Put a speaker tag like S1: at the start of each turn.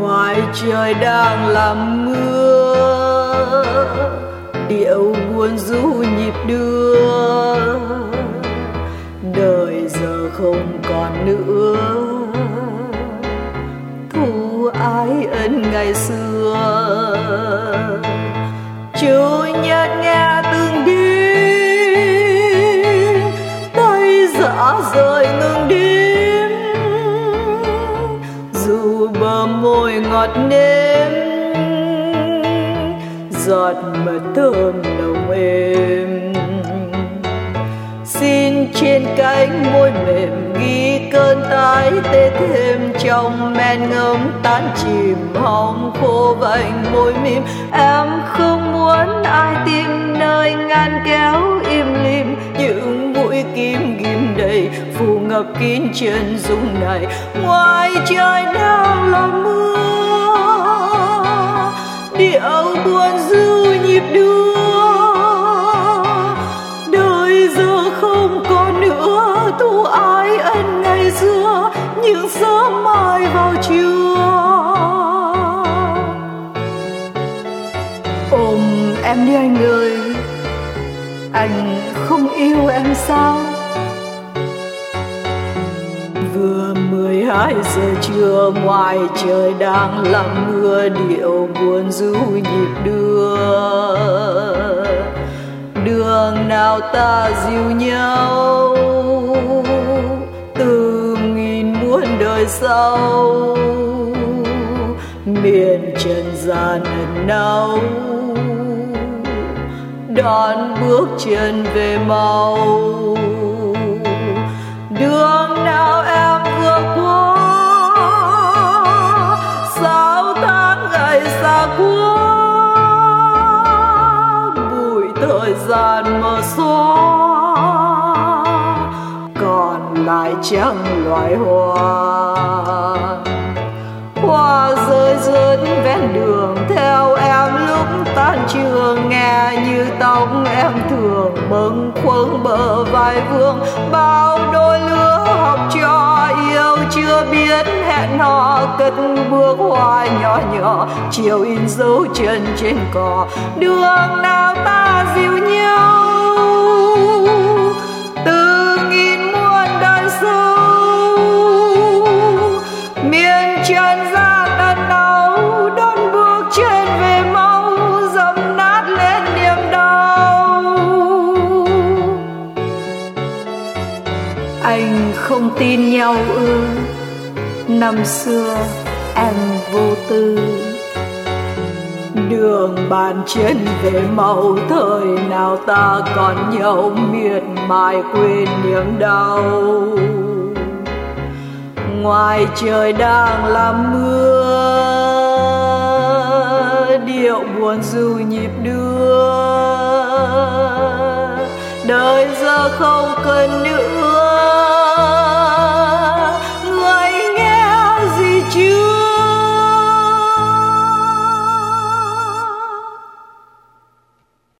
S1: ngoài trời đang làm mưa, điệu buồn du nhịp đưa, đời giờ không còn nữa thu ái ân ngày xưa. Chủ nhật nghe từng đêm tay rã rời ngừng đêm, dù bờ môi ngọt nếm giọt mật thơm nồng êm. Xin trên cánh môi mềm ghi cơn tái tê thêm trong men ngấm tan chìm hồng khô vành môi mím. Em không muốn ai tìm nơi ngăn kéo im lìm, những mũi kim ghim đầy phủ ngập kín chân dung này. Ngoài trời đang là mưa, điệu buồn du nhịp đưa, đời giờ không còn nữa thu ái ân ngày xưa, những sớm mai vào trưa. Ôm em đi anh ơi, anh không yêu em sao? Vừa 12 giờ trưa, ngoài trời đang lặng mưa, điệu buồn du nhịp đưa. Đường nào ta dìu nhau từ nghìn muôn đời sau, miền trần gian ẩn náu đón bước chân về mau. Đường nào em vừa qua, sao tháng ngày xa quá, bụi thời gian mờ xóa, còn lại chẳng loài hoa rơi rớt ven đường theo em lúc tan trường. Nghe như tóc em thường bâng khuâng bờ vai vương, bao đôi lứa học trò yêu chưa biết hẹn hò, cất bước hoa nhỏ nhỏ chiều in dấu chân trên cỏ. Đường nào ta dìu nhau từ nghìn muôn đời sâu, miền trần gian ẩn náu đón bước chân về mau, dẫm nát lên niềm đau. Anh không tin nhau ư? Năm xưa em vô tư, đường bàn chân về mau, thời nào ta còn nhau miệt mài quên niềm đau. Ngoài trời đang làm mưa, điệu buồn du nhịp đưa, đời giờ không cần nữa